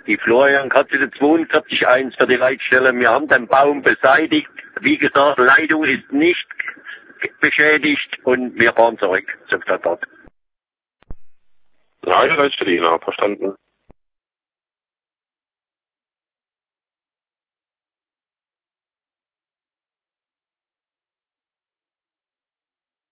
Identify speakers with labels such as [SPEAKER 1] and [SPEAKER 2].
[SPEAKER 1] Die Florian Katzele 42.1 für die Leitstelle. Wir haben den Baum beseitigt. Wie gesagt, Leitung ist nicht beschädigt und wir fahren zurück zum Stadtrat.
[SPEAKER 2] Ja, Leitstelle, genau, verstanden.